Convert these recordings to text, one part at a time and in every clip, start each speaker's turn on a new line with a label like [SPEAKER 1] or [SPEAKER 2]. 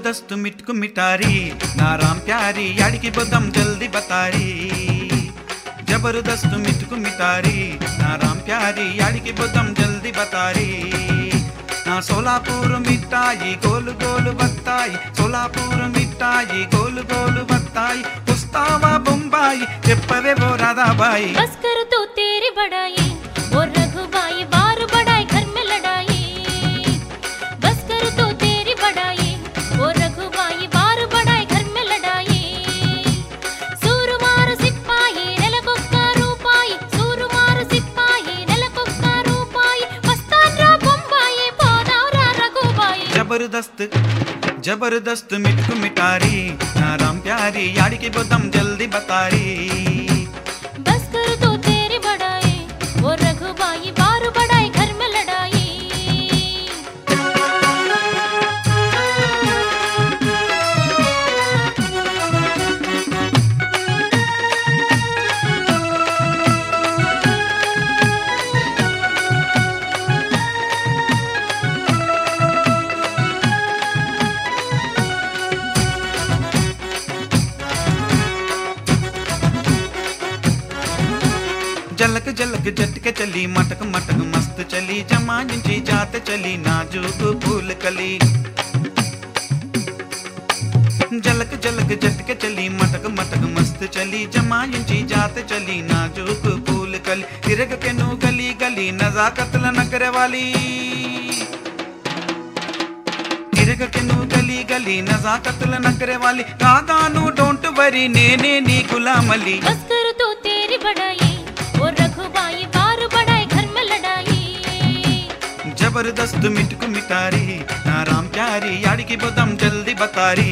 [SPEAKER 1] जबरदस्त मिटकु मिटारी ना राम प्यारी याड़ी की बदम जल्दी बतारी जबरदस्त मिटकु मिटारी ना राम प्यारी याड़ी की बदम जल्दी बतारी ना सोलापुर मिठाई गोल गोल बत्ताई सोलापुर मिठाई गोल गोल बत्ताई उस्तावा बम्बाई चेप्पवे वो राधाबाई
[SPEAKER 2] बस कर तू तेरी बड़ाई वो रघुबाई बार बड़ाई घर में लड़ाई बस कर तू तेरी बड़ाई वो रघुबाई बार बड़ाई घर में लड़ाई सूरमार सिपाही నెలకొక్క రూపాయి सूरमार सिपाही నెలకొక్క రూపాయి వస్తాన్రా బొంబాయి పోదాంరా రఘుబాయి
[SPEAKER 1] जबरदस्त मिटकु मिटारी ना राम प्यारी याड़ी की बदम जल्दी बतारी
[SPEAKER 2] बस कर तू तेरी बड़ाई वो रघुबाई बार बड़ाई घर में लड़ाई
[SPEAKER 1] जलक जलक झटके चली मटक मटक मस्त चली जमांची जात चली नाजुक फूल कली जलक जलक झटके चली मटक मटक मस्त चली जमांची जात चली नाजुक फूल कली तिरग के नु गली गली नजाकत न करे वाली तिरग के नु गली गली नजाकत न करे वाली कागानु डोंट वरी नेने नी गुलामली
[SPEAKER 2] बस कर तू तेरी बड़ाई वो रघुबाई बार बड़ाई घर में लड़ाई
[SPEAKER 1] जबरदस्त मिटकु मिटारी ना राम प्यारी याड़ी की बदम जल्दी बतारी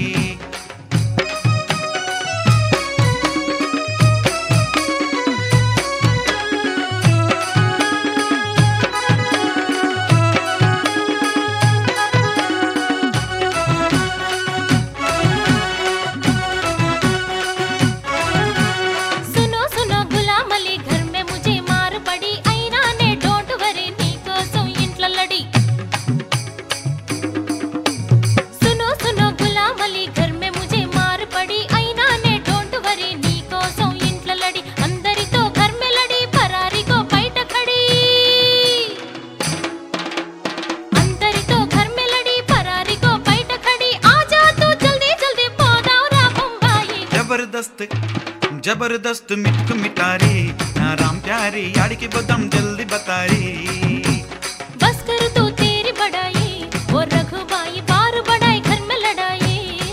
[SPEAKER 1] जबरदस्त मिटकु मिटारी ना राम प्यारी याड़ी की बदम जल्दी बतारी
[SPEAKER 2] बस कर तू तेरी बड़ाई वो रघुबाई बार बड़ाई घर में लड़ाई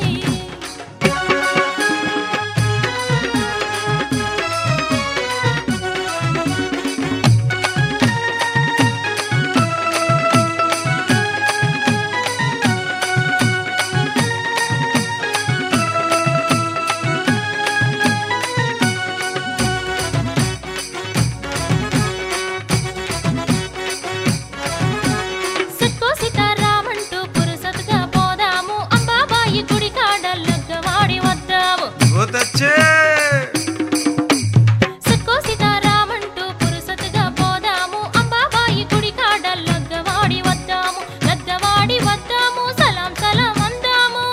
[SPEAKER 2] సత్కో సీతారామంటూ పురుసతుగా పోదాము అంబాబాయి గుడి కాడ లగ్గవాడి వద్దాము లగ్గవాడి వద్దాము సలాం సలాం అందాము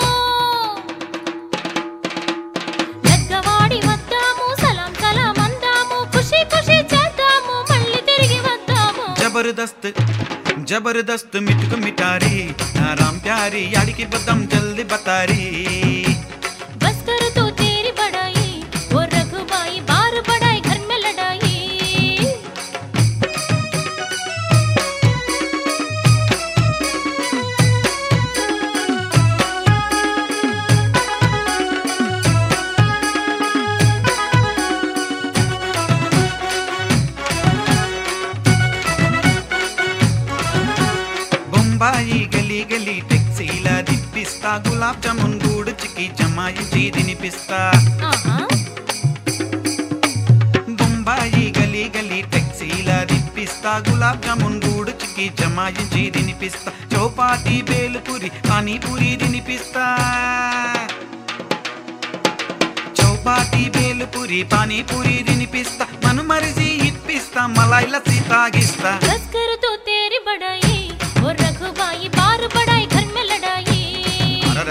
[SPEAKER 2] లగ్గవాడి వద్దాము సలాం సలాం అందాము ఖుషి ఖుషి చేద్దాము మళ్ళీ తిరిగి వద్దాము
[SPEAKER 1] जबरदस्त मिटकु मिटारी ना राम प्यारी याड़ी की बदम जल्दी बतारी
[SPEAKER 2] बस कर तू तेरी बड़ाई वो रघुबाई बार बड़ाई घर में लड़ाई
[SPEAKER 1] బొంబాయి గలీ గలీ టెక్సీలా దిప్పిస్తా గులాబ్ జామున్ గూడు చికి జమాయించి తినిపిస్తా బొంబాయి గలీ గలీ టెక్సీలా దిప్పిస్తా గులాబ్ జామున్ గూడు చికి జమాయించి తినిపిస్తా చౌపాటి బేలుపూరి పానీపూరి తినిపిస్తా చౌపాటి బేలుపూరి పానీపూరి తినిపిస్తా మనుమరిసి ఇప్పిస్తా मलाई लस्सी तागिस्ता।
[SPEAKER 2] बस कर तो तेरी बड़ाई, वो रघुबाई बार बड़ाई घर में लड़ाई।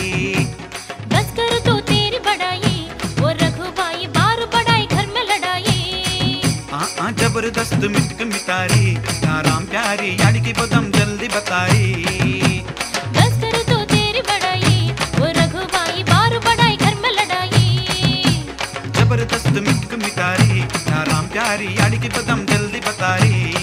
[SPEAKER 2] बस कर तू तेरी बड़ाई ओ रघुबाई बार बड़ाई घर में लड़ाई
[SPEAKER 1] जबरदस्त मिटक मितारी ना राम प्यारी याड़ी की बदम जल्दी बताई
[SPEAKER 2] बस कर तू तेरी बड़ाई ओ रघुबाई बार बड़ाई घर में लड़ाई
[SPEAKER 1] जबरदस्त मिटक मितारी ना राम प्यारी याड़ी की बदम जल्दी बताई